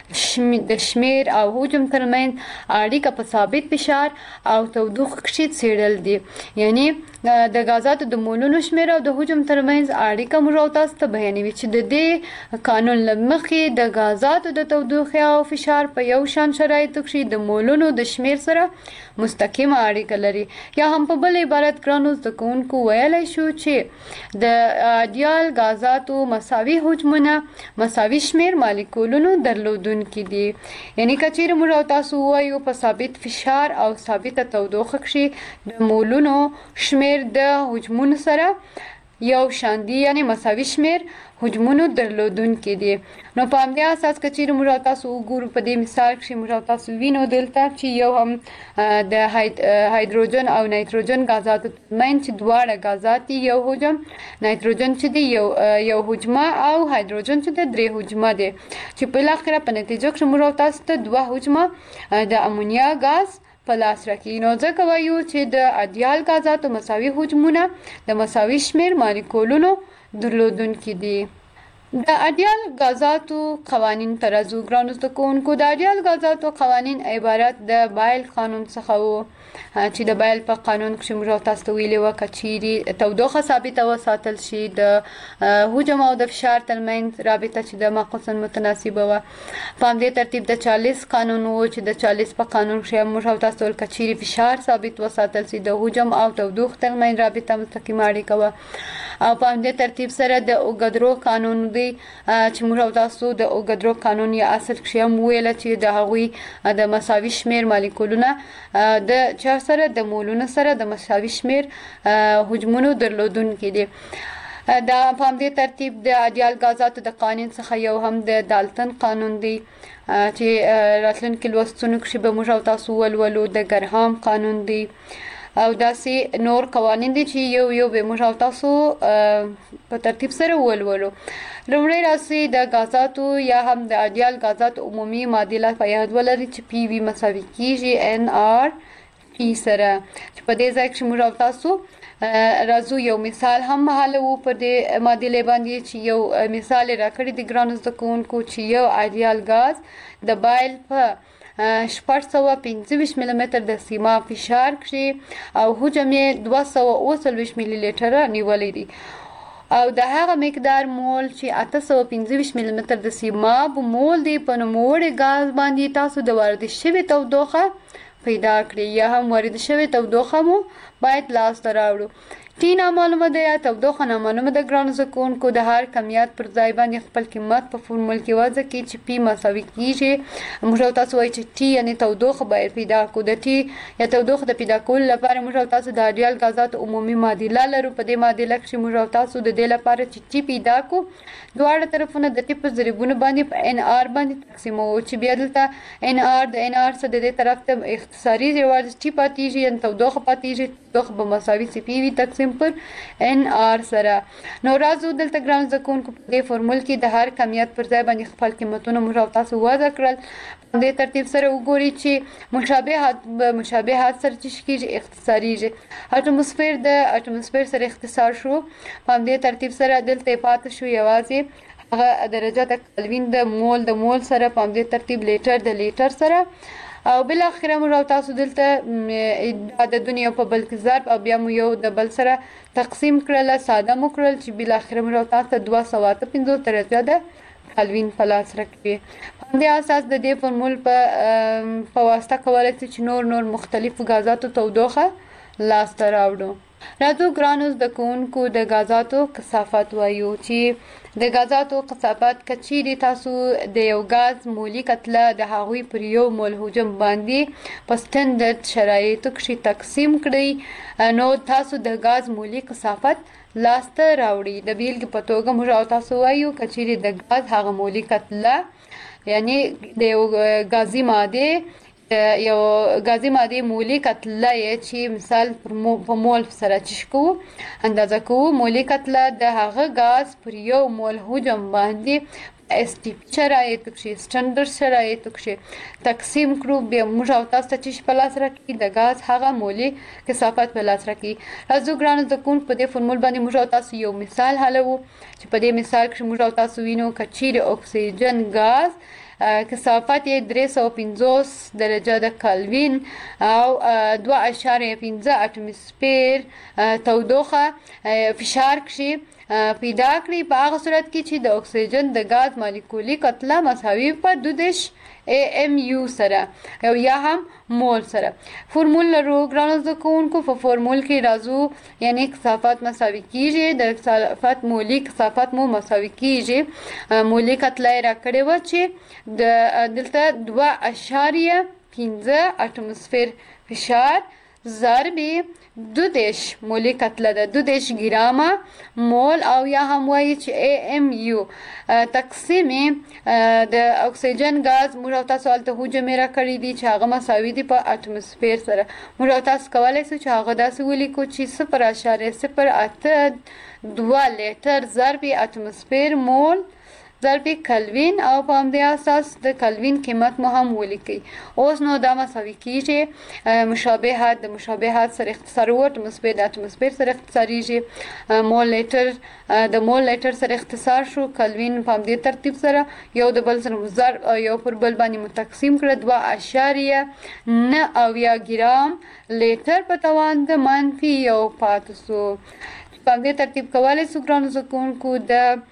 د شمیر او حجم ترمنځ اړیکه په ثابت فشار او تودوخه کې څیړل دي. یعنی د غازاتو د مولونو شمیر او د حجم ترمنځ اړیکه موږ او تاسو ته بیانوي چې د دې قانون له مخې د غازاتو د تودوخې او فشار په یو شان شرایطو کې د مولونو د شمیر سره مستقیمه اړیکه لري. یا هم په بل عبارت ګرانو زده کوونکو ویلی شو چې د ایډیال غازاتو مساوي حجمونه مساوي شمیر مالیکولونو درلودونکي دي. یعنی که چیرې موږ او تاسو ووایو په ثابت فشار او ثابته تودوخه کې د مولونو شمیر د حجمونو سره یو شان دي، یعنی مساوي شمیر حجمونو درلودونکي دي. نو په همدې اساس که چیرې موږ او تاسو وګورو په دې مثال کې موږ او تاسو وینو دلته چې یو هم د هایدروجن او نایتروجن غازاتو ترمنځ چې دواړه غازات دي یو حجم، نایتروجن چې دی یو یو حجمه او هایدروجن چې دی درې حجمه دی، چې په بالاخره په نتیجه کې موږ او تاسو ته دوه حجمه د امونیا غاز په لاس راکړي. نو ځکه وایو چې د ایډیال غازاتو مساوي حجمونه د مساوي شمیر مالیکولونو درلودونکي دي. د ایډیال غازاتو قوانین ته راځو. ګرانو زده کوونکو، د ایډیال غازاتو قوانین عبارت د بایل قانون څخه وو چې د بایل په قانون کې موږ تاسو ته ویلي وه که چیرې تودوخه ثابته وساتل شي د حجم او د فشار ترمنځ رابطه چې د معقوساً متناسبه وه. په همدې ترتیب د چالیس قانون و چې د چالیس په قانون کې موږ تاسو ته که چیرې فشار ثابت وساتل شي د حجم او تودوخې ترمنځ رابطه مستقیمه اړیکه وه. او په همدې ترتیب سره د اوږدرو قانون دی چې موږ او تاسو د اوږدرو قانون یا اصل کې هم ویله چې د هغوی د مساوي شمیر مالیکولونه د چا سره د مولونو سره د مساوي شمیر حجمونو درلودونکي دي. دا په همدې ترتیب د ایډیال غازاتو د قانون څخه یو هم د دالټن قانون دی چې راتلونکي لوستونو کې به موږ او تاسو ولولو. د ګرهام قانون دی او داسې نور قوانین دي چې یو یو به موږ او تاسو په ترتیب سره ولولو. لومړی راسي د غازاتو یا هم د ایډیال غازاتو عمومي معادله په یاد ولرئ چې پی وی مساوي کیږي ان آر پی سره، چې په دې ځای کې موږ او تاسو راځو یو مثال هم حلوو په دې معادلې باندې چې یو مثال راکړی د ګرانو زده کوونکو چې یو ایډیال غاز د بایل په شپږ سوه پنځه ویشت ملي متر د سیما فشار کې او حجم یې دوه سوه اوه څلوېښت ملي لیټره نیولی دی او د هغه مقدار مول چې اته سوه پنځه ویشت ملي متر د سیماب مول دی په نوموړي غاز باندې تاسو د وارد شوې تودوخه پیدا کړئ یا هم وارد شوې تودوخه مو باید لاس ته راوړو. ټي نامعلومه ده یا تودوخه نامعلومه ده. ګرانو زده کوونکو د هر کمیت پر ځای باندې خپل قیمت په فورمول کې وضع کړئ چې پی مساوي کیږي. موږ او تاسو وایي چې ټي یعنې تودوخه باید پیدا کړو. د ټي یا تودوخه د پیدا کولو لپاره موږ او تاسو د ایډیال غازاتو عمومي معادله لرو. په دې معادله کې موږ او تاسو د دې لپاره چې ټي پیدا کړو دواړه طرفونه د ټي په ضریبونو باندې په ان آر باندې تقسیموو چې بیا دلته ان آر د ان آر څخه د دې طرف ته اختصاري یوازې ټي پاتېږي یعنې تودوخه پاتېږي. تودوخه به مساوي سی پی وي تقسیم پر ان آر سره. نو راځو دلته ګرانو زده کوونکو په دې فورمول کې د هر کمیت پر ځای باندې خپل قیمتونه موږ او تاسو وضع کړل. په دې ترتیب سره وګورئ چې مشابهات به مشابهات سره چې کېږي اختصاریږي. اټموسفیر د اټموسفیر سره اختصار شو. په دې ترتیب سره دلته پاتې شو یوازې هغه درجه د کلوین د مول د مول سره. په دې ترتیب لیټر د لیټر سره او بل اخره موږ او تاسو دلته د دنیا په بل کې ضرب او بیا مو یو د بل سره تقسیم کړل ساده مو کړل چې بل اخره موږ او تاسو دوه سوه اته پنځوس درجه د کلوین په لاس راکړي. په دې اساس د دې فورمول په په واسطه کولای شئ چې نور نور مختلفو غازاتو تودوخه لاس ته راوړو. راځو ګرانو زده کوونکو د غازاتو کثافت وایو چې د غازاتو کثافت کچیرې تاسو د یو غاز مولي کتله د هغوی پر یو مول حجم باندې په سټنډرډ شرایطو کې تقسیم کړئ نو تاسو د غاز مولي کثافت لاس ته راوړي. د بیلګې په توګه موږ او تاسو وایو کچیرې د غاز هغه مولي کتله یعنی د یو غازي ماده یو غازي ماده مولي کتله چې مثال په مول سره چشکو اندازه کوو مولي کتله د هغه غاز پر یو مول حجم باندې اس ټي پي شرایطو کې سټنډرډ شرایطو کې تقسیم کړو. بیا موږ او تاسو ته چې په لاس راکړي د غاز هغه مولي کثافت په لاس راکړي. راځو ګرانو زده کوونکو په دې فورمول باندې موږ او تاسو یو مثال حلوو چې په دې مثال کې موږ او تاسو وینو کچیرې اکسیجن غاز کثافت یې درې سوه پنځوس درجه د کلوین او دوه اعشاریه پنځه اټموسفیر تودوخه فشار کې پیدا کړي. په هغه صورت کې چې د اکسیجن د غاز مالیکولي کتله مساوي په دوه دېرش ام یو سره او یا هم مول سره. فورمول لرو ګرانو زده کوونکو. په فورمول کې راځو یعنی کثافت مساوي کیږي د کثافت مولي کثافت مو مساوي کیږي. مولي کتله یې راکړې وه چې د دلته دوه اعشاریه پنځه اټموسفیر فشار ضرب دوه دېرش مولي کتله ده دوه دېرش ګرامه مول او یا هم وایي چې ای ام یو تقسیم د اکسیجن غاز موږ او تاسو هلته حجم یې راکړي دي چې هغه مساوي دي په اټموسفیر سره. موږ او تاسو کولی شو چې هغه داسې ولیکو چې صفر اعشاریه صفر اته دوه لیټر ضرب اټموسفیر مول ضرب کلوین او په همدې اساس د کلوین قیمت مو هم ولیکئ. اوس نو دا مساوي کیږي مشابهات د مشابهات سره اختصار و اټموسفیر د اټموسفیر سره اختصاریږي. مول لیټر د مول لیټر سره اختصار شو. کلوین په همدې ترتیب سره یو د بل سره ضرب او یو پر بل باندې متقسیم کړه دوه اعشاریه نه اویا ګرام لیټر په توان د منفي یو پاتې سو. په همدې ترتیب کولی شو ګرانو زده کوونکو د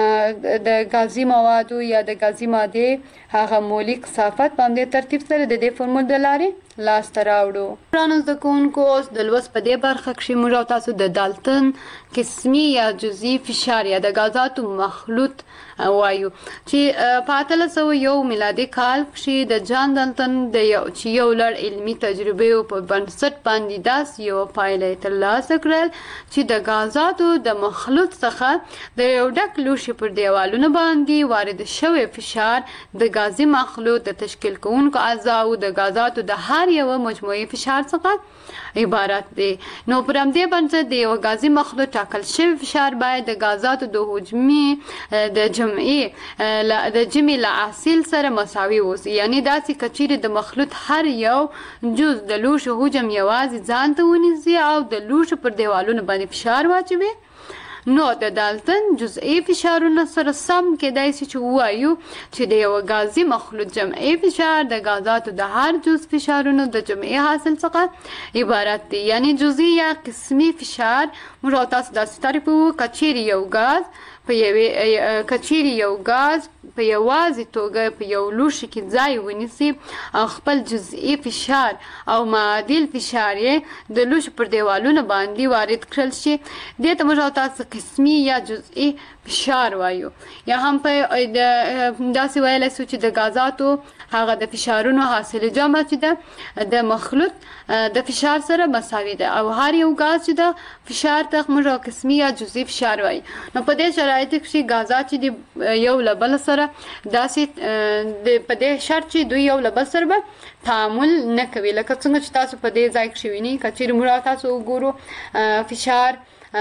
د غازي موادو یا د غازي مادې هغه مولي کثافت په همدې ترتیب سره د دې فورمول د لارې لاس ته راوړو. ګرانو زده کوونکو اوس د لوست په دې برخه کې موږ او تاسو د دالټن قسمي یا جزئي فشار یا د غازاتو مخلوط وایو چې په اتلس سوه یو میلادي کال کې د جان دالټن د یو چې یو لړ علمي تجربې په بنسټ باندې داسې یوه پایله یې ترلاسه کړل چې د غازاتو د مخلوط څخه د یو ډک لوښي پر دیوالونو باندې وارد شوی فشار د غازي مخلوط د تشکیل کوونکو اجزاو د غازاتو د هر یوه مجموعي فشار څخه عبارت دی. نو پر همدې بنسټ د یو غازي مخلوط ټاکل شوی فشار باید د غازاتو د حجمي د جمعي د جمعي له حاصل سره مساوي اوسي. یعنی داسې کچیرې د مخلوط هر یو جز د لوښي حجم یوازې ځان ته ونیسي او د لوښي پر دیوالونو باندې فشار واچوي نو د دالتن جزئی فشارونه سره سم کېدای شي چې ووایو چې د یو غازي مخلوط جمعي فشار د غازاتو د هر جز فشارونو د جمعي حاصل څخه عبارت دی. یعنی جزئی یا قسمي فشار موږ تاسو داسې تعریف وکړو کچېرې یو غاز په یوې کچېرې یو غاز په یوازې توګه په یو لوښي کې ځای ونیسي او خپل جزئی فشار او معادل فشار یې د لوښي پر دیوالونو باندې وارد کړل شي دې ته موږ تاسو قسمي یا جزئی فشار وایو. یا هم په داسې ویلی شو چې د غازاتو هغه د فشارونو حاصل جمع چې ده د مخلوط د فشار سره مساوي ده او هر یو غاز چې ده فشار ته موږ قسمي یا جزئی فشار وایو. نو په دې شرایطو کې غازات چې د یو له بل سره داسې په دې شرط چې دوی یو له بل سره به تعامل نه کوي لکه څنګه چې تاسو په دې ځای کې وینئ که چیرې موږ تاسو وګورو فشار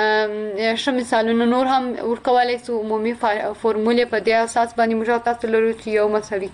ښه مثالونه نور هم ورکولی شو. عمومي فورمولې په دې اساس باندې موږ تاسو لرو چې یو مساوي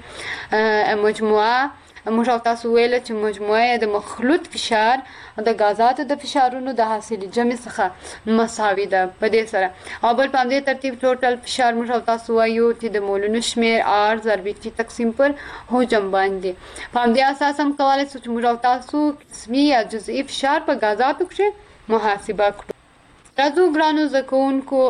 کېږي مجموعه. موږ تاسو ویله چې مجموعه د مخلوط فشار د غازاتو د فشارونو د حاصل جمع څخه مساوي ده په دې سره. او بل په همدې ترتیب ټوټل فشار موږ تاسو وایو چې د مولونو شمیر آر ضرب ټي تقسیم پر حجم باندې. په همدې اساس هم کولی شو چې موږ تاسو قسمي یا جزئی فشار په غازاتو کې محاسبه کړو. راځو ګرانو زده کوونکو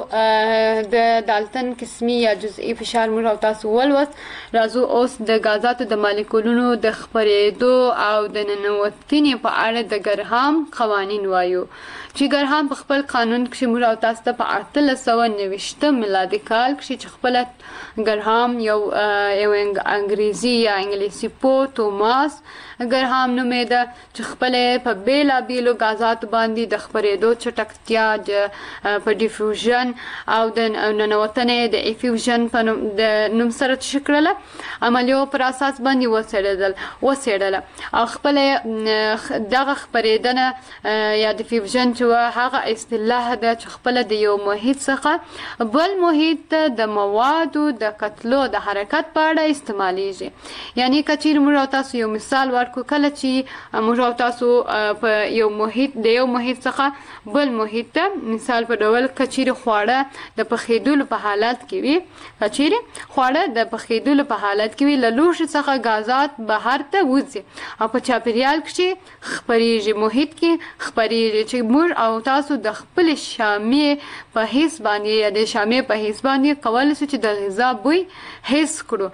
د دالتن قسمي یا جزئی فشار موږ تاسو ولوست. راځو اوس د غازاتو د مالیکولونو د خپرېدو او د ننوتنې په اړه د ګرهام قوانین وایو چې ګرهام په خپل قانون کې موږ تاسو ته په اتلس سوه نوېشتم میلادي کال کې چې خپله ګرهام یو یو انګریزي یا انګلیسي پوه توماس ګرهام نومېده چې خپله په بېلابېلو غازاتو باندې د خپرېدو چټکتیا په ډیفیوژن او د ننوتنې د افیوژن په نوم سره څه کړله عملیو پر اساس باندې وڅېړل وڅېړله او خپله دغه خپرېدنه یا ډیفیوژن چې وه هغه اصطلاح ده چې خپله د یو محیط څخه بل محیط ته د موادو د کتلو د حرکت په اړه استعمالیږي. یعنی که چیرې موږ تاسو یو مثال ورکړو کله چې موږ تاسو په یو محیط د یو محیط څخه بل محیط ته مثال په ډول کچېرې خواړه د پخېدلو په حالت کې وي کچېرې خواړه د پخېدلو په حالت کې وي له لوښي څخه غازات بهر ته وځي او په چاپېریال کې خپرېږي محیط کې خپرېږي چې موږ او تاسو د خپلې شامې په حس باندې یا د شامې په حس باندې کولی شو چې د غذا بوی حس کړو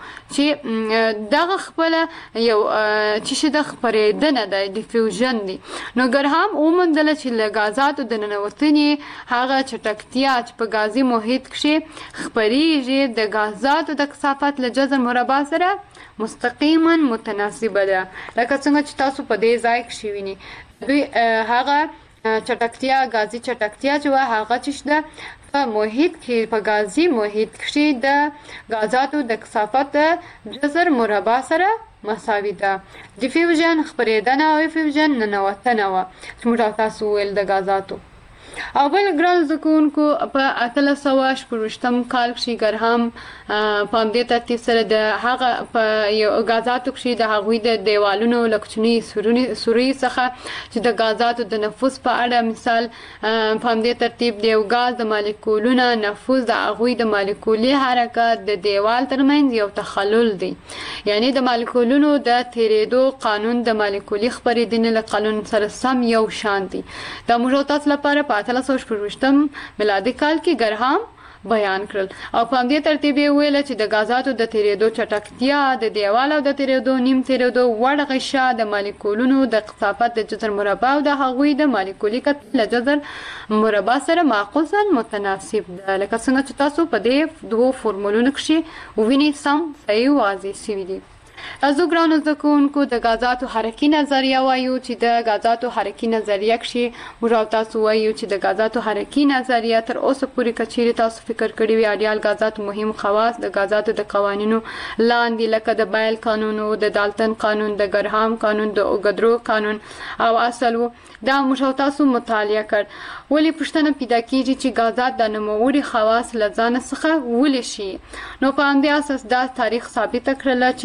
چې دغه خپله یو چې چې د خپرېدنه ده ډیفیوژن دی. نو ګرهام وموندله چې له غازاتو د ننوتنې هغه چټکتیا چې په غازي محیط کې خپرېږي د غازاتو د کثافت له جذر مربع سره مستقیما متناسبه ده. لکه څنګه چې تاسو په دې ځای کې وینئ دوی هغه چټکتیا غازي چټکتیا چې وه هغه چې ده په محیط کې په غازي محیط کې د غازاتو د کثافت جذر مربع سره مساوي ده. ډیفیوژن خپرېدنه او افیوژن ننوتنه وه چې موږ تاسو ویل د غازاتو. او بل ګران زده کوونکو په اتلس سوه شپږویشتم کال کې ګرهام په همدې ترتیب سره د هغه په یو غازاتو کې د هغوی د دیوالونو له کوچني سوري څخه چې د غازاتو د نفوذ په اړه مثال په همدې ترتیب د یو غاز د مالیکولونو نفوذ د هغوی د مالیکولي حرکت د دیوال ترمنځ یو تخلل دی. یعنی د مالیکولونو د تېرېدو قانون د مالیکولي خپرېدنې له قانون سره سم یو شان دی. دا موږ تاسو لپاره په اتلس سوه شپږویشتم میلادي کال کې ګرهام بیان کړل او په همدې ترتیب یې وویله چې د غازاتو د تېرېدو چټکتیا د دیوال او د تېرېدو نیم تېرېدو وړ غشا د مالیکولونو د کثافت د جذر مربع او د هغوی د مالیکولي کتلې له جذر مربع سره معکوساً متناسب ده. لکه څنګه چې تاسو په دې دوو فورمولونو کښې ووینئ سم صحیح واضح شوي دي. راځو ګرانو زده کوونکو د غازاتو حرکي نظریه وایو چې د غازاتو حرکي نظریه کښې موږ تاسو وایو چې د غازاتو حرکي نظریه تر اوسه پورې که چیرې تاسو فکر کړي وي اډیال غازاتو مهم خواص د غازاتو د قوانینو لاندې لکه د بایل قانون او د دالتن قانون د ګرهام قانون د اوګدرو قانون او اصل و دا موږ تاسو مطالعه کړ. ولې پوښتنه پیدا کېږي چې غازات د نوموړي خواص له ځانه څخه ولې شي؟ نو په همدې اساس دا تاریخ ثابته کړله چې خپله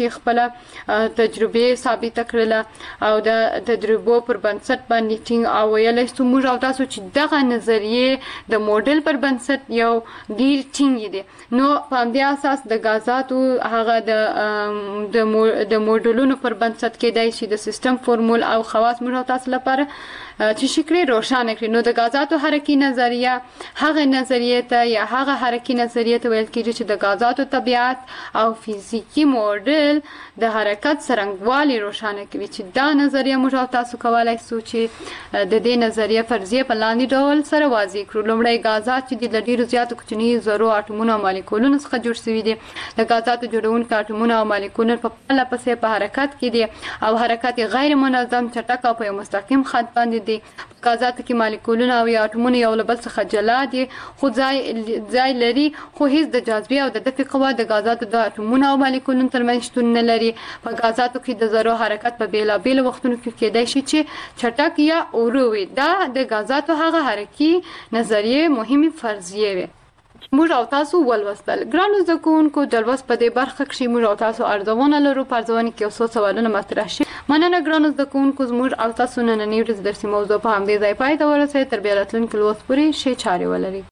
تجربه ثابت کړله او د تجربو پر بنسټ باندې ټینګ او ویلای شو موږ او تاسو چې دغه نظریه د موډل پر بنسټ یو ډیر ټینګ دي نو په دې اساس د غازاتو هغه د د موډلونو پر بنسټ کې دای شي د سیستم فورمول او خواص موږ تاسو لپاره چې شکرې روښانه کړي نو د غازاتو حرکي نظریه هغه نظریه ته یا هغه حرکي نظریه ته ویل کېږي چې د غازاتو طبيعت او فزیکی موډل د حرکت څرنګوالي روښانه کوي چې دا نظریه موږ تاسو کولای شو چې د دې نظریه فرضیه په لاندې ډول سره واضح کړو لومړی غازات چې د ډیرو زیاتو کوچني ذرو اټومونو او مالیکولونو څخه جوړ شوي دي د غازاتو جوړونکو اټومونو او مالیکولونو په پله پسې په حرکت کې دي او حرکت غیر منظم چټک او په مستقیم خط باندې غازاتو کې مالیکولونه او اټومونه یو له بل څخه جلا دي خو ځای ځای لري خو هیڅ د جاذبې او د دفع قوه د غازاتو د اټومونو او مالیکولونو ترمنځ شتون نه لري په غازاتو کې د ذرو حرکت په بیلابیل وختونو کې کېدای شي چې چټک یا ورو وي دا د غازاتو هغه حرکي نظریه مهمه فرضیه وي موږ او تاسو ولوستل ګرانو زده کوونکو د لوست په دې برخه کې موږ او تاسو ارزونه لرو په ارزونه کې اوسو سوالونه مطرح شي مننه ګرانو زده کوونکو موږ او تاسو نن نن ورځ درسي موضوع په همدې ځای پای ته ورسېد تر بیا راتلونکي لوست پورې شي چاري ولري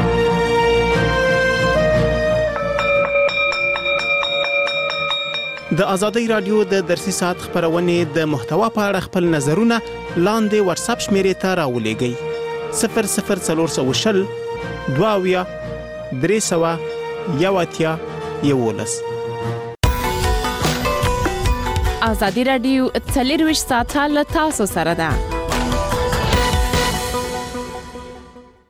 د ازادي رادیو د درسي ساعت خبرونه د محتوا په اړه خپل نظرونه لاندې واتس اپ شمیرې ته راولېږئ صفر صفر څلور سوه شل دوه اویا درې سوه یو اتیا یولس ازادي رادیو څلور ویشت ساعته له تاسو سره ده